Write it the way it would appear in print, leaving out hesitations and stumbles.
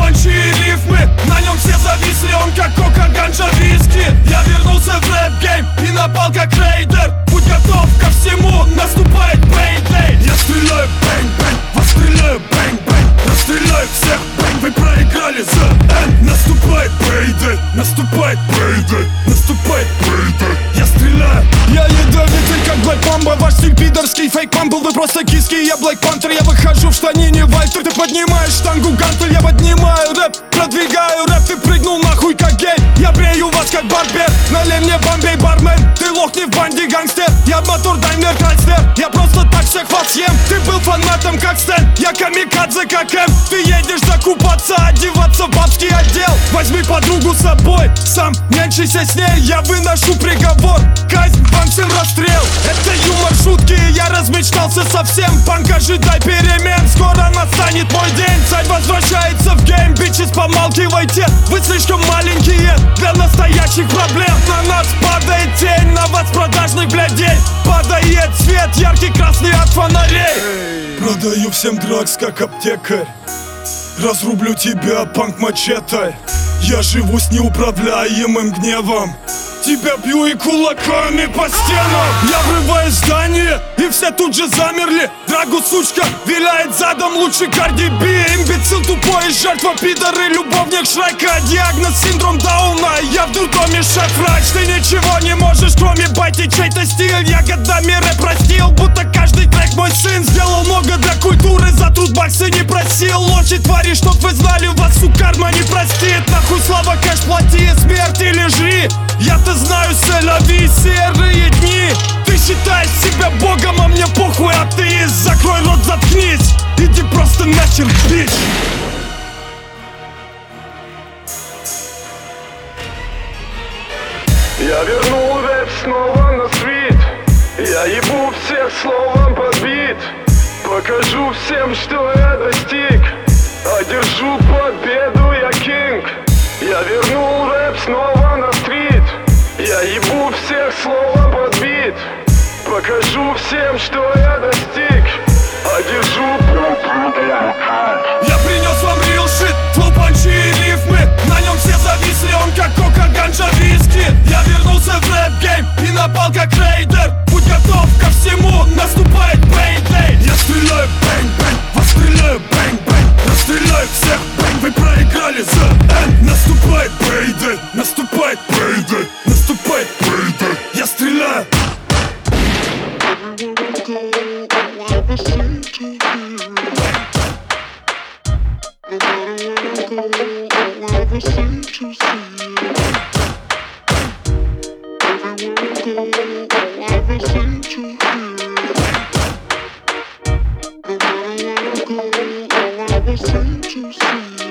панчи и рифмы, на нем все зависли, он как кока, ганджа, виски. Я вернулся в рэп-гейм и напал как рейдер. Будь готов ко всему, наступает пейдей. Я стреляю бэнг-бэнг, вас стреляю бэнг-бэнг, расстреляю всех бэнг. Вы проиграли за N. Наступает пейдей, наступает пейдей, наступает пейдей. Я стреляю. Я ядовитый как Блэк Мамба, ваш стиль пидорский, фейк мамбл. Вы просто киски, я Блэк Пантер. Я выхожу в штанине Вальтер. Ты поднимаешь штангу гантель, я поднимаю рэп, продвигаю рэп. Ты прыгнул нахуй как гей, я брею вас как барбер. Налей мне Бомбей, бармен, ты лох не в банде, гангстер. Я мотор Даймлер Крайслер, я просто так всех вас съем. Ты был фанатом как Стэн, я камикадзе как М. Ты едешь закупаться, одеваться в бабский отдел. Возьми подругу с собой, сам нянчися с ней. Я выношу приговор, казнь, вам всем расстрел. Это юмор, шутки, я размечтался совсем. Панк, ожидай перемен, скоро настанет мой день. Царь возвращается в гейм, бичес, помалкивайте. Вы слишком маленькие для настоящих проблем. На нас падает тень, на вас продажных блядей. Падает свет, яркий красный от фонарей. Продаю всем драгс как аптекарь. Разрублю тебя, панк мачете. Я живу с неуправляемым гневом. Тебя бью и кулаками по стенам. Я врываюсь в здание, и все тут же замерли. Драгу, сучка, виляет задом лучше Карди Би. Имбецил тупой, жертва пидоры, любовник Шрека. Диагноз синдром Дауна, я в дурдоме шеф-врач. Ты ничего не можешь, кроме байте чей-то стиль. Я годами рэп простил, будто каждый трек мой сын. Сделал много для культуры, за труд баксы не просил. Ложи твари, чтоб вы знали, вас всю карма не простит. Нахуй слава, кэш плати, смерть или жри. Я-то знаю, селяви, серые дни. Ты считаешь себя богом, а мне похуй, атеист. Закрой рот, заткнись, иди просто нахер, бич. Я вернул рэп снова на стрит. Я ебу всех словом подбит. Покажу всем, что я достиг. Одержу победу, я кинг. Я вернул рэп снова на стрит. Я ебу всех словом подбит. Покажу всем, что я достиг. Одержу победу, я кинг. Я принес вам real shit, флоу, панчи и рифмы, на нем все зависли, он как кока, ганджа, виски. Я вернулся в рэп-гейм и напал как рейдер. Будь готов ко всему, наступает пейдей. Я стреляю бэнг-бэнг, вас стреляю бэнг-бэнг, расстреляю всех бэнг. Вы проиграли за N. Наступает пейдей, наступает пейдей, наступает пейдей. Я стреляю. Everywhere I go, I will seem to see.